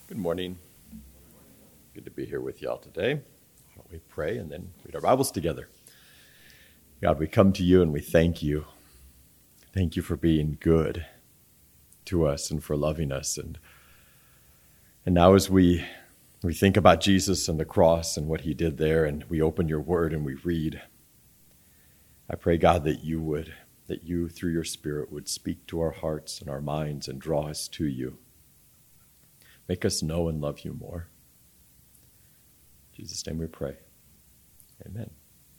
Good morning. Good to be here with y'all today. Why don't we pray and then read our Bibles together? God, we come to you and we thank you. Thank you for being good to us and for loving us. And now as we think about Jesus and the cross and what he did there, and we open your word and we read, I pray, God, that you through your Spirit would speak to our hearts and our minds and draw us to you. Make us know and love you more. In Jesus' name we pray. Amen.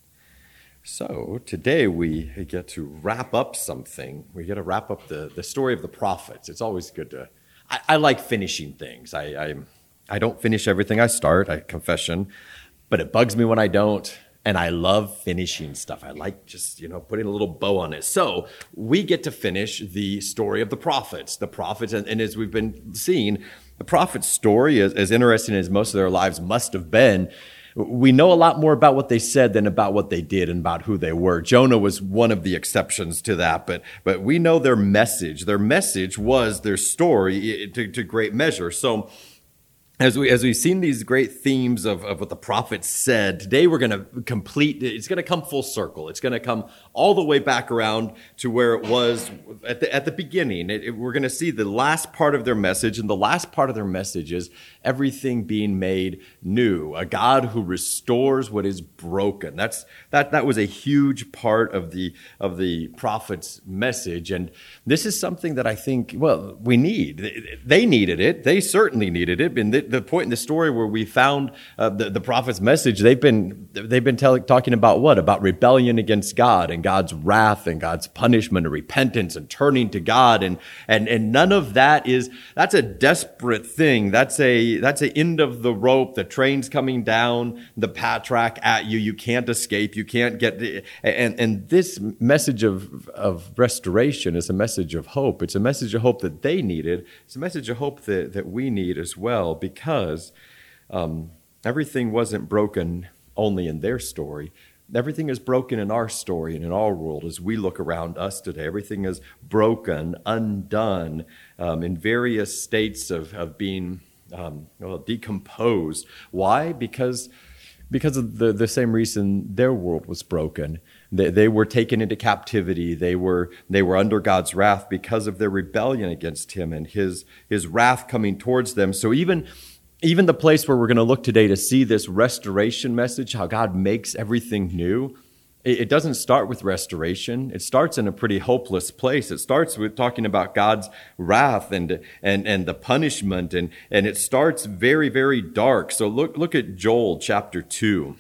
So today we get to wrap up something. We get to wrap up the story of the prophets. It's always good to... I like finishing things. I don't finish everything I start, confession, but it bugs me when I don't. And I love finishing stuff. I like just, putting a little bow on it. So we get to finish the story of the prophets. And as we've been seeing, the prophets' story, as interesting as most of their lives must have been, we know a lot more about what they said than about what they did and about who they were. Jonah was one of the exceptions to that, but we know their message. Their message was their story to great measure. So as we've seen these great themes of what the prophets said, today we're going to it's going to come full circle. It's going to come all the way back around to where it was at the beginning. We're going to see the last part of their message, and the last part of their message is everything being made new. A God who restores what is broken. That was a huge part of the prophet's message, and this is something that I think, we need. They needed it. They certainly needed it. And the point in the story where we found the prophet's message, they've been talking about what? About rebellion against God and God's wrath and God's punishment and repentance and turning to God, and none of that's a desperate thing. That's a end of the rope. The train's coming down the track at you. You can't escape. You can't get and this message of restoration is a message of hope. It's a message of hope that they needed. It's a message of hope that we need as well, because everything wasn't broken only in their story. Everything is broken in our story and in our world as we look around us today. Everything is broken, undone, in various states of being decomposed. Why? Because of the same reason their world was broken. They were taken into captivity. They were under God's wrath because of their rebellion against him and his wrath coming towards them. So even the place where we're going to look today to see this restoration message, how God makes everything new, it doesn't start with restoration. It starts in a pretty hopeless place. It starts with talking about God's wrath and the punishment, and it starts very, very dark. So look at Joel chapter 2.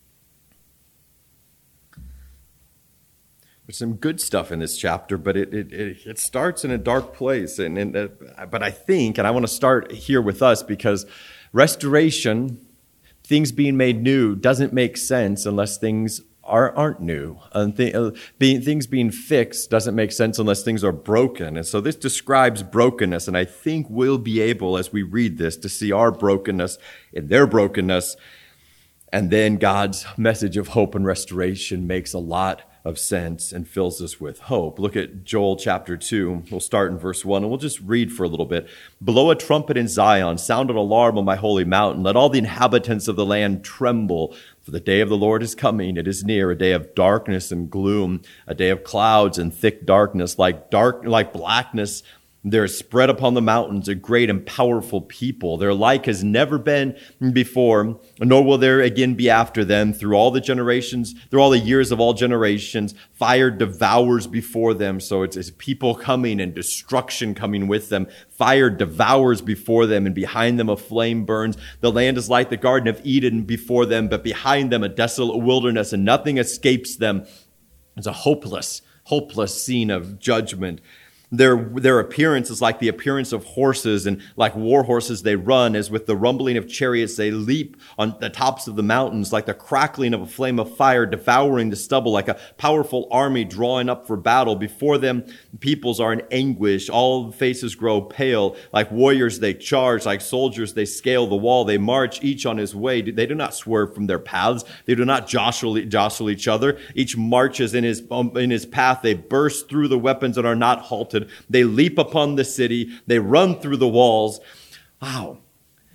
There's some good stuff in this chapter, but it starts in a dark place. But I think, and I want to start here with us, because restoration, things being made new, doesn't make sense unless things aren't new. Things being fixed doesn't make sense unless things are broken. And so this describes brokenness, and I think we'll be able, as we read this, to see our brokenness in their brokenness, and then God's message of hope and restoration makes a lot of sense and fills us with hope. Look at Joel chapter 2. We'll start in verse 1, and we'll just read for a little bit. Blow a trumpet in Zion, sound an alarm on my holy mountain. Let all the inhabitants of the land tremble, for the day of the Lord is coming. It is near, a day of darkness and gloom, a day of clouds and thick darkness, like blackness. There is spread upon the mountains a great and powerful people. Their like has never been before, nor will there again be after them. Through all the generations, through all the years of all generations, fire devours before them. So it's people coming and destruction coming with them. Fire devours before them, and behind them a flame burns. The land is like the Garden of Eden before them, but behind them a desolate wilderness, and nothing escapes them. It's a hopeless scene of judgment. Their appearance is like the appearance of horses, and like war horses they run, as with the rumbling of chariots they leap on the tops of the mountains, like the crackling of a flame of fire devouring the stubble, like a powerful army drawing up for battle. Before them peoples are in anguish, all faces grow pale. Like warriors they charge, like soldiers they scale the wall. They march each on his way. They do not swerve from their paths. They do not jostle each other. Each marches in his path. They burst through the weapons and are not halted. They leap upon the city. They run through the walls. Wow.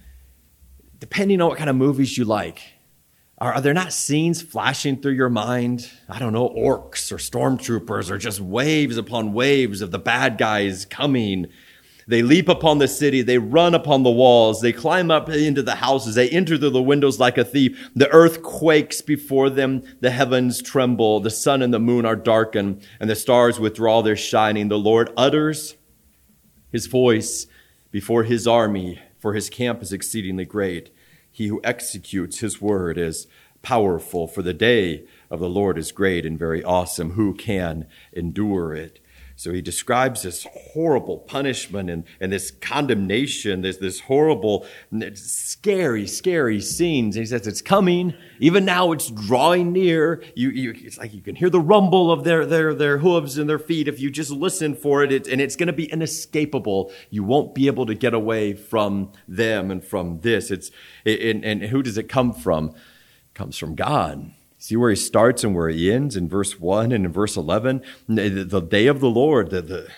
depending on what kind of movies you like, are there not scenes flashing through your mind? I don't know, orcs or stormtroopers or just waves upon waves of the bad guys coming. They leap upon the city. They run upon the walls. They climb up into the houses. They enter through the windows like a thief. The earth quakes before them. The heavens tremble. The sun and the moon are darkened, and the stars withdraw their shining. The Lord utters his voice before his army, for his camp is exceedingly great. He who executes his word is powerful, for the day of the Lord is great and very awesome. Who can endure it? So he describes this horrible punishment and this condemnation, this horrible, scary scenes. And he says it's coming. Even now it's drawing near. It's like you can hear the rumble of their hooves and their feet if you just listen for it. And it's going to be inescapable. You won't be able to get away from them and from this. And who does it come from? It comes from God. See where he starts and where he ends in verse 1 and in verse 11? The day of the Lord, the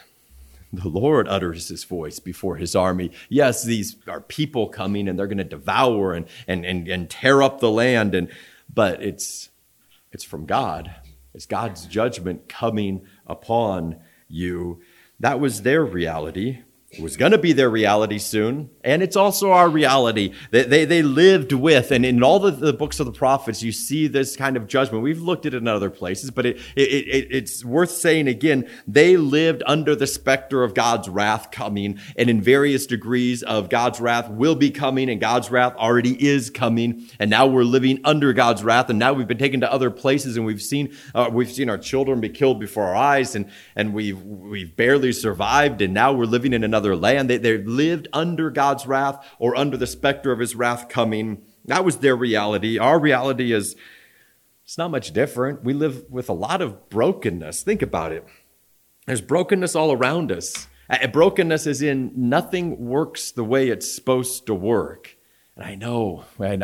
Lord utters his voice before his army. Yes, these are people coming and they're going to devour and tear up the land. But it's from God. It's God's judgment coming upon you. That was their reality. It was going to be their reality soon, and it's also our reality. They lived with, and in all the books of the prophets, you see this kind of judgment. We've looked at it in other places, but it's worth saying again, they lived under the specter of God's wrath coming, and in various degrees of God's wrath will be coming, and God's wrath already is coming, and now we're living under God's wrath, and now we've been taken to other places, and we've seen our children be killed before our eyes, and we've barely survived, and now we're living in another land. They lived under God's wrath or under the specter of his wrath coming. That was their reality. Our reality it's not much different. We live with a lot of brokenness. Think about it. There's brokenness all around us. Brokenness is in nothing works the way it's supposed to work. And I know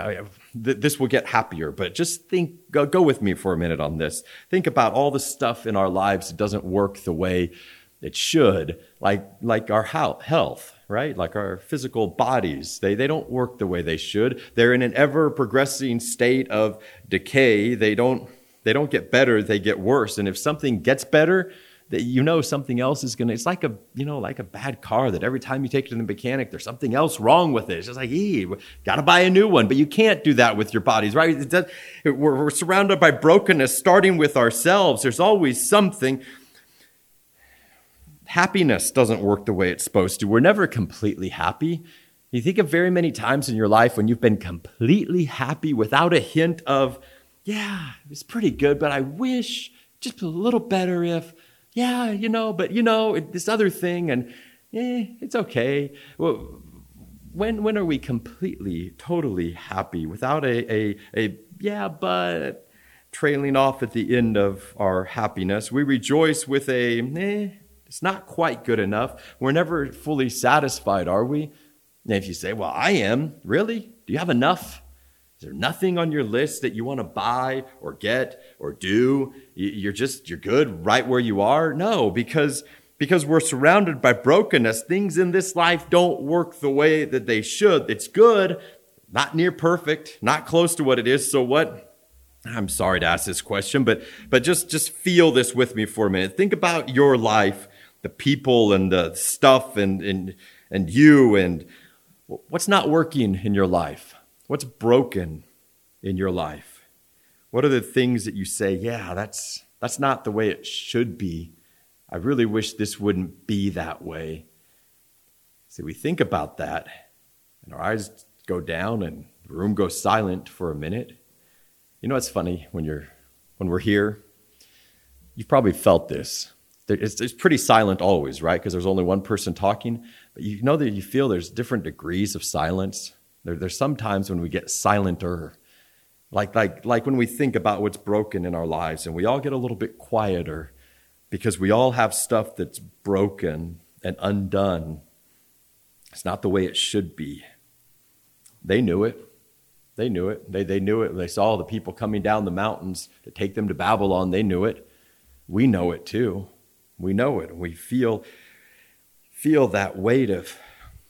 this will get happier, but just go with me for a minute on this. Think about all the stuff in our lives that doesn't work the way it should, like our health, right? Like our physical bodies. They don't work the way they should. They're in an ever-progressing state of decay. They don't get better, they get worse. And if something gets better, something else is going to, it's like a bad car that every time you take it to the mechanic, there's something else wrong with it. It's just like, got to buy a new one. But you can't do that with your bodies, right? We're surrounded by brokenness, starting with ourselves. There's always something. Happiness doesn't work the way it's supposed to. We're never completely happy. You think of very many times in your life when you've been completely happy without a hint of, it's pretty good, but I wish just a little better if, this other thing, and it's okay. Well, when are we completely, totally happy without but trailing off at the end of our happiness? We rejoice with it's not quite good enough. We're never fully satisfied, are we? And if you say, well, I am, really? Do you have enough? Is there nothing on your list that you want to buy or get or do? You're good right where you are? No, because we're surrounded by brokenness. Things in this life don't work the way that they should. It's good, not near perfect, not close to what it is. So what? I'm sorry to ask this question, but just feel this with me for a minute. Think about your life, the people and the stuff and you, and what's not working in your life? What's broken in your life? What are the things that you say, that's not the way it should be. I really wish this wouldn't be that way. So we think about that, and our eyes go down and the room goes silent for a minute. You know, it's funny when we're here, you've probably felt this. It's pretty silent always, right? Because there's only one person talking. But you know that you feel there's different degrees of silence. There's some times when we get silenter, like when we think about what's broken in our lives, and we all get a little bit quieter because we all have stuff that's broken and undone. It's not the way it should be. They knew it. They knew it. They knew it. They saw the people coming down the mountains to take them to Babylon. They knew it. We know it too. We know it. We feel that weight of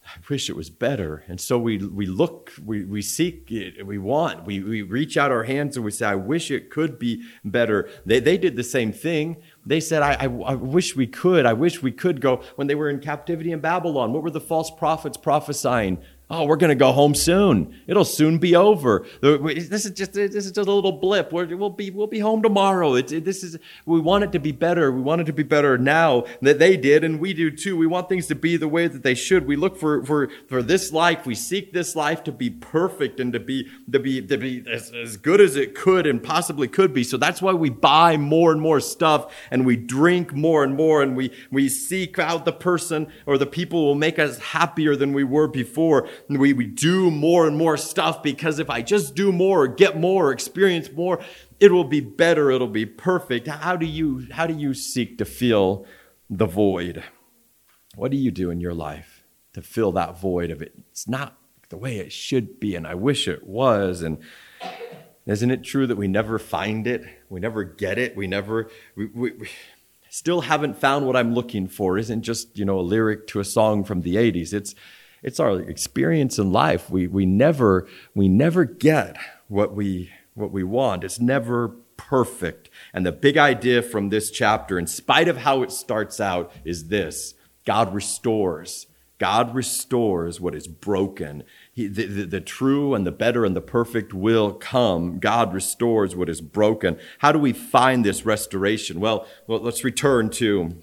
I wish it was better. And so we look, we seek it, we want, we reach out our hands and we say, I wish it could be better. They did the same thing. They said, I wish we could go. When they were in captivity in Babylon, what were the false prophets prophesying? Oh, we're going to go home soon. It'll soon be over. This is just a little blip. We'll be home tomorrow. We want it to be better. We want it to be better now that they did, and we do too. We want things to be the way that they should. We look for this life. We seek this life to be perfect and to be as good as it could and possibly could be. So that's why we buy more and more stuff, and we drink more and more, and we seek out the person or the people who will make us happier than we were before. We do more and more stuff because if I just do more or get more or experience more, it will be better. It'll be perfect. How do you seek to fill the void? What do you do in your life to fill that void of it? It's not the way it should be, and I wish it was. And isn't it true that we never find it? We never get it. We still haven't found what I'm looking for. Isn't just, a lyric to a song from the 80s. It's our experience in life. We never get what we want. It's never perfect. And the big idea from this chapter, in spite of how it starts out, is this: God restores. God restores what is broken. The true and the better and the perfect will come. God restores what is broken. How do we find this restoration? Well, let's return to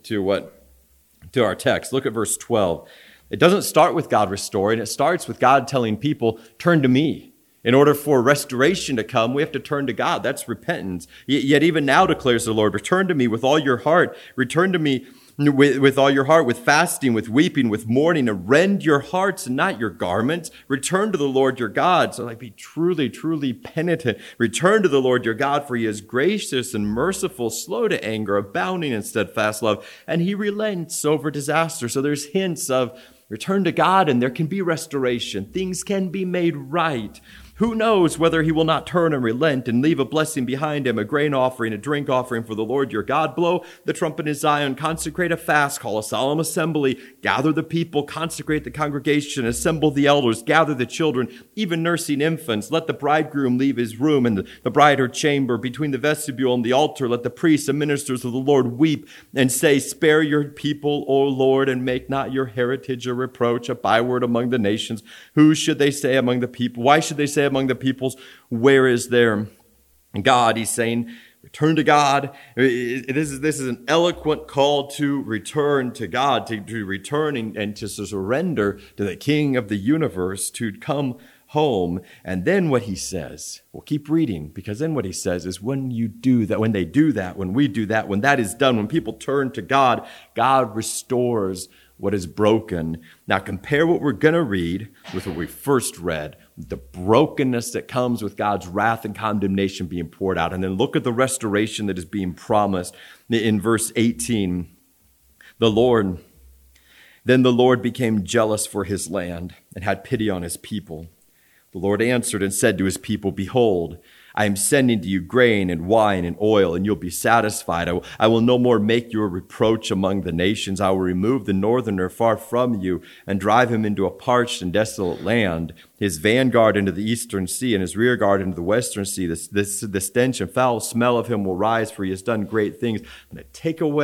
our text. Look at verse 12. It doesn't start with God restoring. It starts with God telling people, turn to me. In order for restoration to come, we have to turn to God. That's repentance. Yet even now, declares the Lord, return to me with all your heart. Return to me with all your heart, with fasting, with weeping, with mourning, and rend your hearts and not your garments. Return to the Lord your God. So be truly, truly penitent. Return to the Lord your God, for he is gracious and merciful, slow to anger, abounding in steadfast love, and he relents over disaster. So there's hints of return to God, and there can be restoration. Things can be made right. Who knows whether he will not turn and relent and leave a blessing behind him, a grain offering, a drink offering for the Lord your God. Blow the trumpet in Zion, consecrate a fast, call a solemn assembly, gather the people, consecrate the congregation, assemble the elders, gather the children, even nursing infants. Let the bridegroom leave his room and the bride her chamber. Between the vestibule and the altar, let the priests and ministers of the Lord weep and say, spare your people, O Lord, and make not your heritage a reproach, a byword among the nations. Who should they say among the people? Why should they say among the peoples, where is their God? He's saying, return to God. This is an eloquent call to return to God, to return and to surrender to the King of the universe, to come home. And then what he says, we'll keep reading, because then what he says is when you do that, when they do that, when we do that, when that is done, when people turn to God, God restores what is broken. Now compare what we're going to read with what we first read, the brokenness that comes with God's wrath and condemnation being poured out. And then look at the restoration that is being promised in verse 18. Then the Lord became jealous for his land and had pity on his people. The Lord answered and said to his people, behold, I am sending to you grain and wine and oil, and you'll be satisfied. I will no more make you a reproach among the nations. I will remove the northerner far from you and drive him into a parched and desolate land, his vanguard into the eastern sea and his rear guard into the western sea. The stench and foul smell of him will rise, for he has done great things. I'm going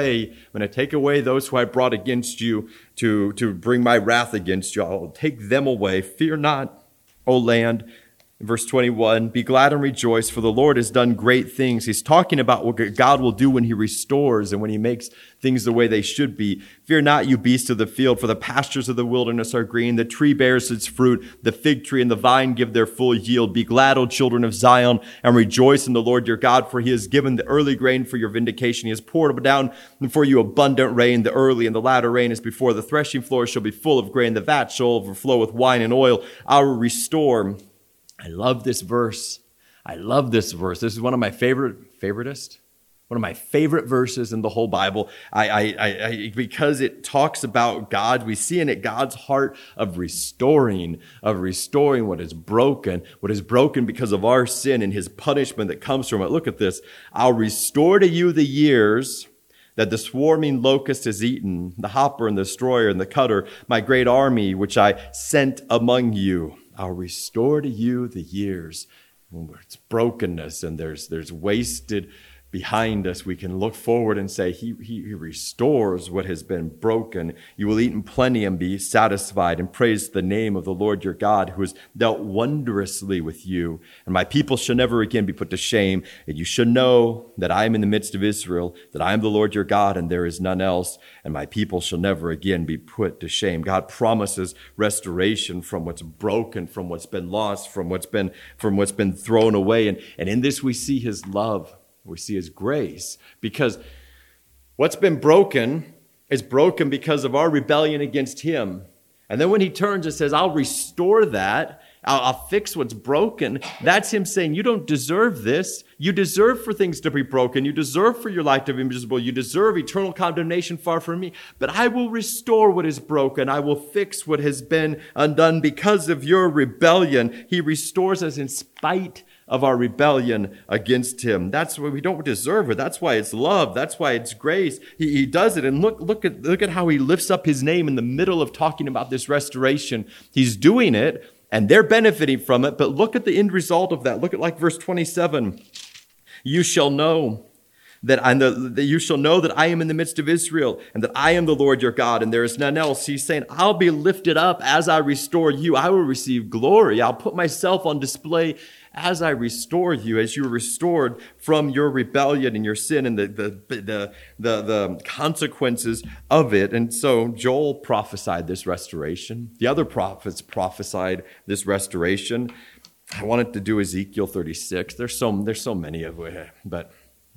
to take away those who I brought against you to bring my wrath against you. I will take them away. Fear not, O land. Verse 21, be glad and rejoice, for the Lord has done great things. He's talking about what God will do when he restores and when he makes things the way they should be. Fear not, you beasts of the field, for the pastures of the wilderness are green. The tree bears its fruit. The fig tree and the vine give their full yield. Be glad, O children of Zion, and rejoice in the Lord your God, for he has given the early grain for your vindication. He has poured down for you abundant rain. The early and the latter rain is before. The threshing floor shall be full of grain. The vat shall overflow with wine and oil. I will restore. I love this verse. This is one of my favorite verses in the whole Bible. Because it talks about God. We see in it God's heart of restoring what is broken because of our sin and his punishment that comes from it. Look at this. I'll restore to you the years that the swarming locust has eaten, the hopper and the destroyer and the cutter, my great army which I sent among you. I'll restore to you the years when it's brokenness and there's wasted behind us. We can look forward and say, he restores what has been broken. You will eat in plenty and be satisfied, and praise the name of the Lord your God, who has dealt wondrously with you. And my people shall never again be put to shame. And you shall know that I am in the midst of Israel, that I am the Lord your God, and there is none else. And my people shall never again be put to shame. God promises restoration from what's broken, from what's been lost, from what's been thrown away. And in this we see his love. We see his grace, because what's been broken is broken because of our rebellion against him. And then when he turns and says, I'll restore that, I'll fix what's broken, that's him saying, you don't deserve this. You deserve for things to be broken. You deserve for your life to be miserable. You deserve eternal condemnation far from me. But I will restore what is broken. I will fix what has been undone because of your rebellion. He restores us in spite of our rebellion against him. That's why we don't deserve it. That's why it's love. That's why it's grace. He does it. And look at how he lifts up his name in the middle of talking about this restoration. He's doing it and they're benefiting from it. But look at the end result of that. Look at like verse 27. You shall know that you shall know that I am in the midst of Israel, and that I am the Lord your God, and there is none else. He's saying, I'll be lifted up as I restore you. I will receive glory. I'll put myself on display as I restore you, as you are restored from your rebellion and your sin and the consequences of it. And so Joel prophesied this restoration. The other prophets prophesied this restoration. I wanted to do Ezekiel 36. There's so many of it, but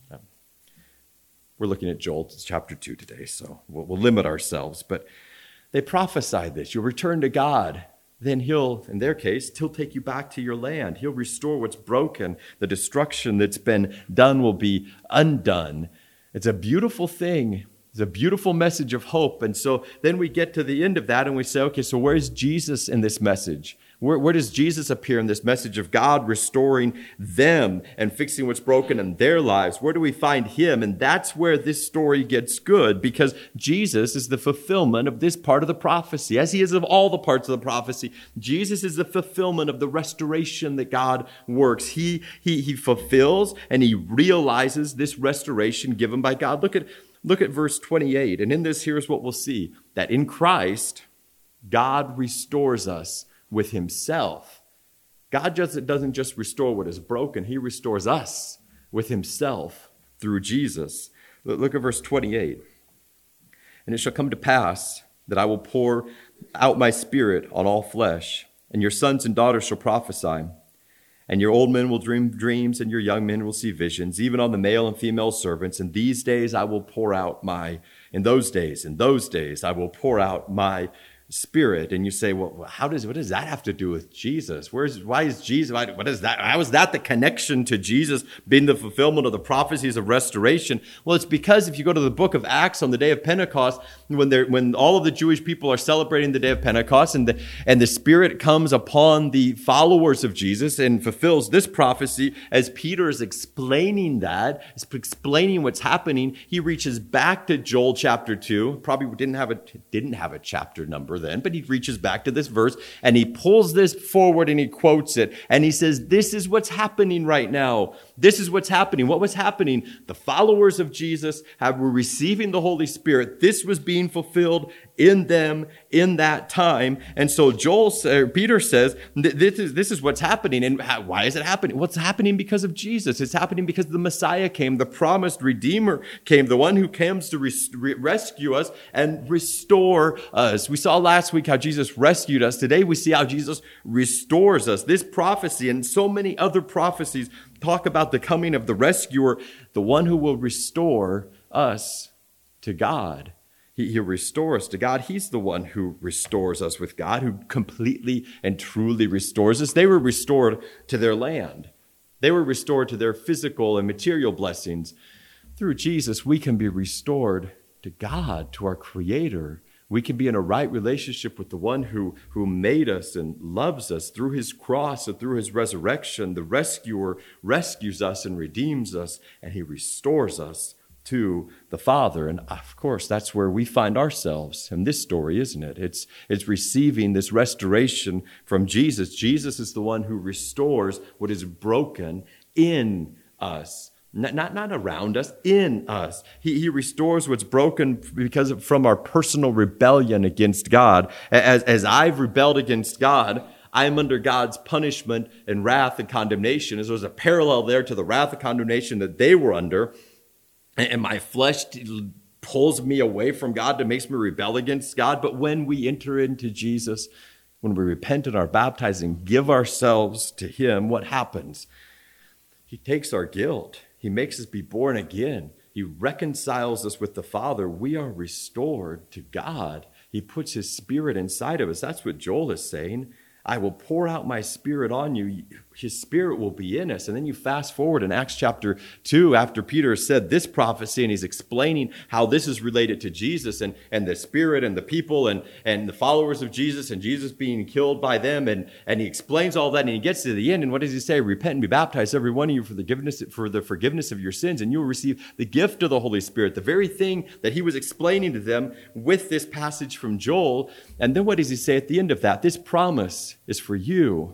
we're looking at Joel chapter 2 today, so we'll limit ourselves. But they prophesied this. You'll return to God. Then he'll, in their case, he'll take you back to your land. He'll restore what's broken. The destruction that's been done will be undone. It's a beautiful thing. It's a beautiful message of hope. And so then we get to the end of that and we say, okay, so where's Jesus in this message? Where does Jesus appear in this message of God restoring them and fixing what's broken in their lives? Where do we find him? And that's where this story gets good, because Jesus is the fulfillment of this part of the prophecy, as he is of all the parts of the prophecy. Jesus is the fulfillment of the restoration that God works. He fulfills and he realizes this restoration given by God. Look at verse 28. And in this, here's what we'll see, that in Christ, God restores us with himself. God doesn't just restore what is broken. He restores us with himself through Jesus. Look at verse 28. And it shall come to pass that I will pour out my spirit on all flesh, and your sons and daughters shall prophesy. And your old men will dream dreams, and your young men will see visions, even on the male and female servants. And these days I will pour out in those days I will pour out my Spirit. And you say, well, what does that have to do with Jesus? Why is Jesus, what is that? How is that the connection to Jesus being the fulfillment of the prophecies of restoration? Well, it's because if you go to the book of Acts on the day of Pentecost, when all of the Jewish people are celebrating the day of Pentecost and the Spirit comes upon the followers of Jesus and fulfills this prophecy, as Peter is explaining what's happening, he reaches back to Joel chapter 2. Probably didn't have a chapter number then, but he reaches back to this verse and he pulls this forward and he quotes it and he says, this is what's happening right now. This is what's happening. What was happening? The followers of Jesus were receiving the Holy Spirit. This was being fulfilled in them in that time. And so Peter says, this is what's happening. And why is it happening? What's happening? Because of Jesus. It's happening because the Messiah came, the promised Redeemer came, the one who comes to rescue us and restore us. We saw last week how Jesus rescued us. Today we see how Jesus restores us. This prophecy and so many other prophecies talk about the coming of the rescuer, the one who will restore us to God. He'll restore us to God. He's the one who restores us with God, who completely and truly restores us. They were restored to their land. They were restored to their physical and material blessings. Through Jesus, we can be restored to God, to our Creator. We can be in a right relationship with the one who made us and loves us through his cross and through his resurrection. The rescuer rescues us and redeems us, and he restores us to the Father. And of course, that's where we find ourselves in this story, isn't it? It's receiving this restoration from Jesus. Jesus is the one who restores what is broken in us. Not around us, in us. He restores what's broken because from our personal rebellion against God. As I've rebelled against God, I am under God's punishment and wrath and condemnation. As there's a parallel there to the wrath and condemnation that they were under. And my flesh pulls me away from God and makes me rebel against God. But when we enter into Jesus, when we repent and are baptized and give ourselves to Him, what happens? He takes our guilt. He makes us be born again. He reconciles us with the Father. We are restored to God. He puts His Spirit inside of us. That's what Joel is saying. I will pour out my Spirit on you. His Spirit will be in us. And then you fast forward in Acts chapter 2, after Peter said this prophecy, and he's explaining how this is related to Jesus and the Spirit and the people and the followers of Jesus and Jesus being killed by them. And he explains all that, and he gets to the end. And what does he say? Repent and be baptized, every one of you, for the forgiveness of your sins, and you will receive the gift of the Holy Spirit, the very thing that he was explaining to them with this passage from Joel. And then what does he say at the end of that? This promise is for you,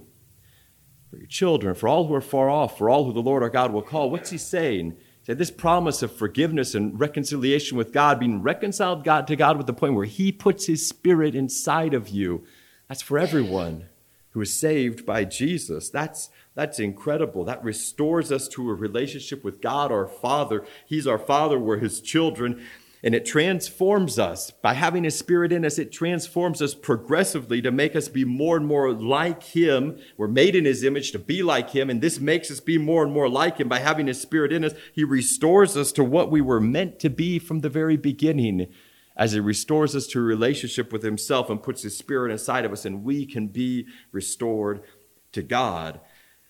for your children, for all who are far off, for all who the Lord our God will call. What's he saying? He said this promise of forgiveness and reconciliation with God, being reconciled to God with the point where He puts His Spirit inside of you. That's for everyone who is saved by Jesus. That's incredible. That restores us to a relationship with God, our Father. He's our Father. We're His children. And it transforms us. By having His Spirit in us, it transforms us progressively to make us be more and more like Him. We're made in His image to be like Him, and this makes us be more and more like Him. By having His Spirit in us, He restores us to what we were meant to be from the very beginning, as He restores us to a relationship with Himself and puts His Spirit inside of us, and we can be restored to God.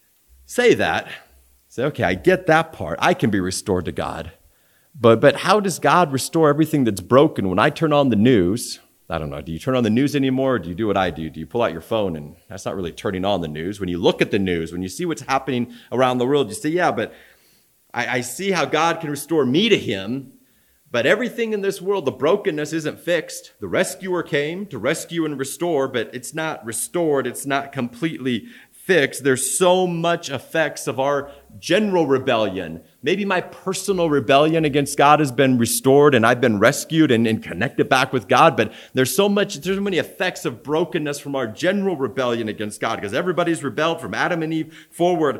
Say that. Say, okay, I get that part. I can be restored to God. But how does God restore everything that's broken? When I turn on the news, I don't know, do you turn on the news anymore, or do you do what I do? Do you pull out your phone? And that's not really turning on the news. When you look at the news, when you see what's happening around the world, you say, yeah, but I see how God can restore me to Him, but everything in this world, the brokenness isn't fixed. The rescuer came to rescue and restore, but it's not restored. It's not completely fixed. There's so much effects of our general rebellion. Maybe my personal rebellion against God has been restored and I've been rescued and connected back with God, but there's so many effects of brokenness from our general rebellion against God, because everybody's rebelled from Adam and Eve forward.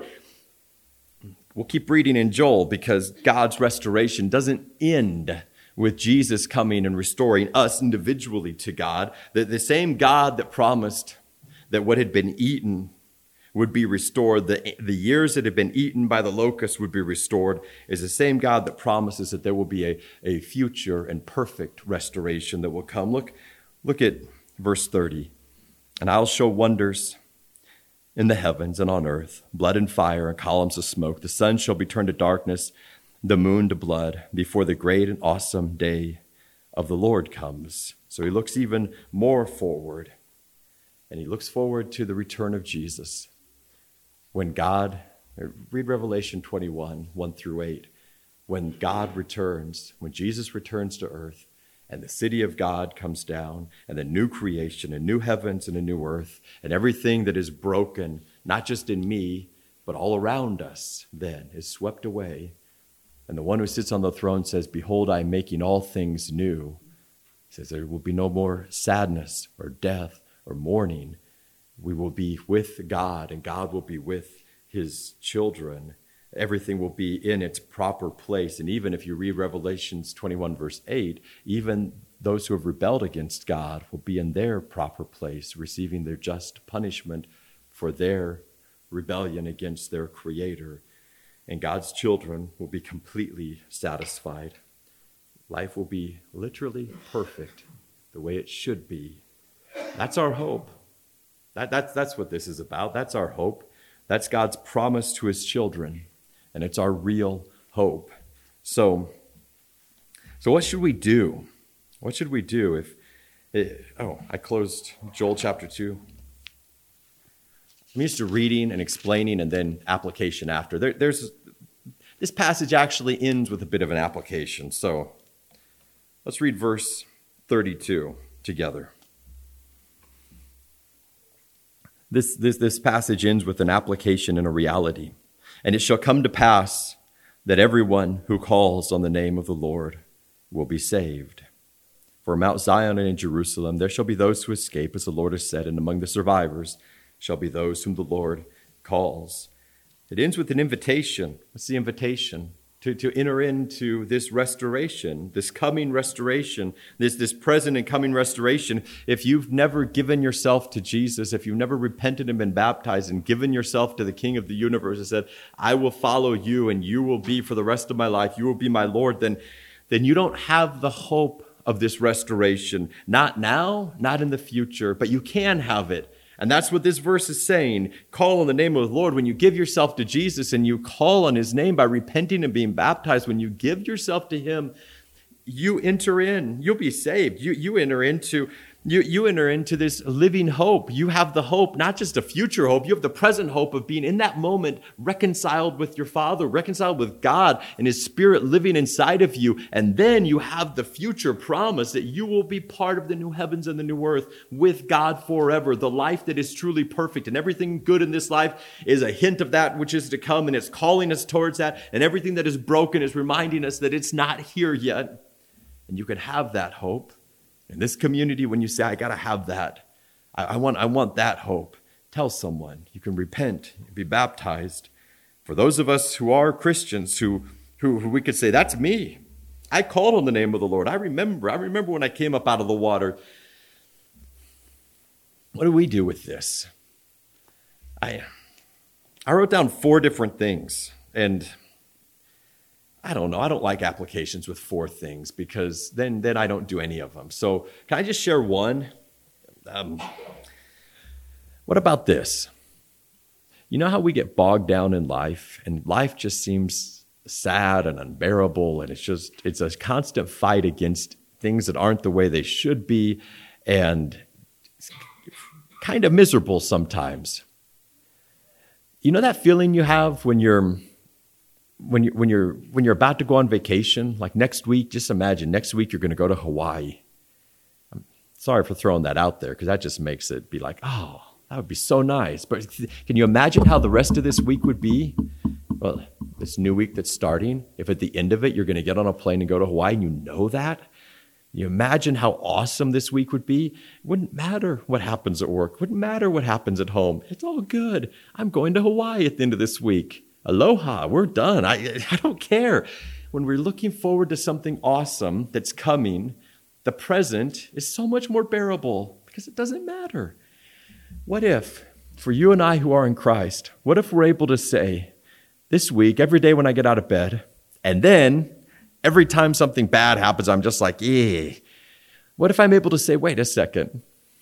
We'll keep reading in Joel, because God's restoration doesn't end with Jesus coming and restoring us individually to God. The same God that promised that what had been eaten would be restored, the years that had been eaten by the locust would be restored, is the same God that promises that there will be a future and perfect restoration that will come. Look at verse 30. And I'll show wonders in the heavens and on earth, blood and fire and columns of smoke. The sun shall be turned to darkness, the moon to blood, before the great and awesome day of the Lord comes. So he looks even more forward, and he looks forward to the return of Jesus. When God, read Revelation 21, 1 through 8, when God returns, when Jesus returns to earth, and the city of God comes down, and the new creation, and new heavens and a new earth, and everything that is broken, not just in me, but all around us then, is swept away. And the one who sits on the throne says, behold, I am making all things new. He says there will be no more sadness or death or mourning. We will be with God, and God will be with His children. Everything will be in its proper place. And even if you read Revelations 21, verse 8, even those who have rebelled against God will be in their proper place, receiving their just punishment for their rebellion against their Creator. And God's children will be completely satisfied. Life will be literally perfect, the way it should be. That's our hope. That's what this is about. That's our hope. That's God's promise to His children, and it's our real hope. So what should we do? What should we do I closed Joel chapter 2. I'm used to reading and explaining and then application after. This passage actually ends with a bit of an application. So let's read verse 32 together. This passage ends with an application and a reality. And it shall come to pass that everyone who calls on the name of the Lord will be saved. For Mount Zion and in Jerusalem there shall be those who escape, as the Lord has said, and among the survivors shall be those whom the Lord calls. It ends with an invitation. What's the invitation? To enter into this restoration, this coming restoration, this present and coming restoration. If you've never given yourself to Jesus, if you've never repented and been baptized and given yourself to the King of the universe and said, I will follow you and you will be for the rest of my life, you will be my Lord, then you don't have the hope of this restoration. Not now, not in the future, but you can have it. And that's what this verse is saying. Call on the name of the Lord. When you give yourself to Jesus and you call on his name by repenting and being baptized, when you give yourself to him, you enter in. You'll be saved. You enter into this living hope. You have the hope, not just a future hope. You have the present hope of being in that moment reconciled with your Father, reconciled with God and his Spirit living inside of you. And then you have the future promise that you will be part of the new heavens and the new earth with God forever, the life that is truly perfect. And everything good in this life is a hint of that which is to come, and it's calling us towards that. And everything that is broken is reminding us that it's not here yet. And you can have that hope. In this community, when you say, I got to have that, I want that hope, tell someone. You can repent and be baptized. For those of us who are Christians, who we could say, that's me. I called on the name of the Lord. I remember when I came up out of the water. What do we do with this? I wrote down 4 different things, and I don't know. I don't like applications with 4 things because then I don't do any of them. So can I just share one? What about this? You know how we get bogged down in life, and life just seems sad and unbearable, and it's a constant fight against things that aren't the way they should be, and it's kind of miserable sometimes. You know that feeling you have when you're about to go on vacation, like next week? Just imagine next week you're going to go to Hawaii. I'm sorry for throwing that out there because that just makes it be like, oh, that would be so nice. But can you imagine how the rest of this week would be? Well, this new week that's starting, if at the end of it you're going to get on a plane and go to Hawaii and you know that, you imagine how awesome this week would be? It wouldn't matter what happens at work. It wouldn't matter what happens at home. It's all good. I'm going to Hawaii at the end of this week. Aloha, we're done. I don't care. When we're looking forward to something awesome that's coming, the present is so much more bearable because it doesn't matter. What if, for you and I who are in Christ, what if we're able to say, this week, every day when I get out of bed, and then every time something bad happens, I'm just like, eh. What if I'm able to say, wait a second.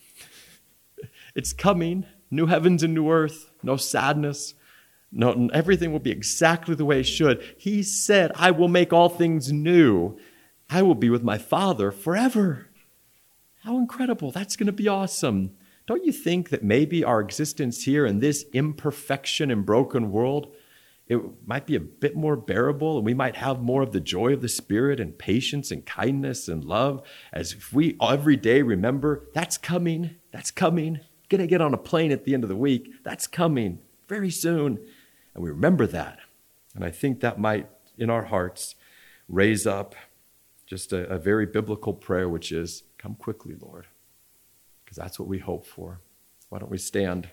It's coming, new heavens and new earth, no sadness. No, everything will be exactly the way it should. He said, I will make all things new. I will be with my Father forever. How incredible. That's going to be awesome. Don't you think that maybe our existence here in this imperfection and broken world, it might be a bit more bearable, and we might have more of the joy of the Spirit and patience and kindness and love, as if we every day remember, that's coming, that's coming. Going to get on a plane at the end of the week. That's coming very soon. And we remember that. And I think that might, in our hearts, raise up just a very biblical prayer, which is, come quickly, Lord. Because that's what we hope for. Why don't we stand?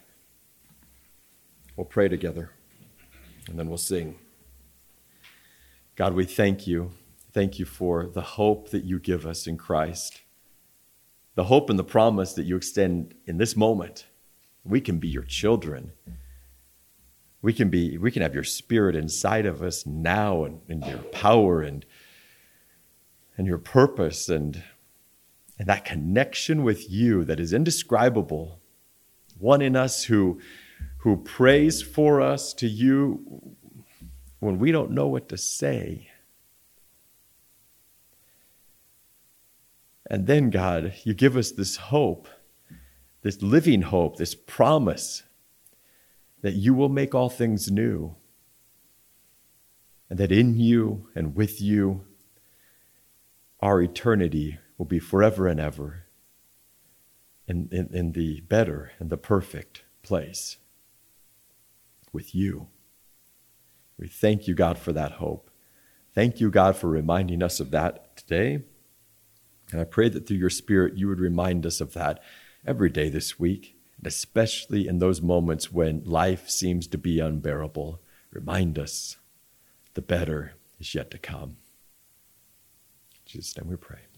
We'll pray together. And then we'll sing. God, we thank you. Thank you for the hope that you give us in Christ. The hope and the promise that you extend in this moment. We can be your children. We can have your Spirit inside of us now, and your power and your purpose and that connection with you that is indescribable. One in us who prays for us to you when we don't know what to say. And then, God, you give us this hope, this living hope, this promise that you will make all things new. and that in you and with you, our eternity will be forever and ever in the better and the perfect place with you. We thank you, God, for that hope. Thank you, God, for reminding us of that today. And I pray that through your Spirit, you would remind us of that every day this week, and especially in those moments when life seems to be unbearable. Remind us the better is yet to come. In Jesus' name we pray.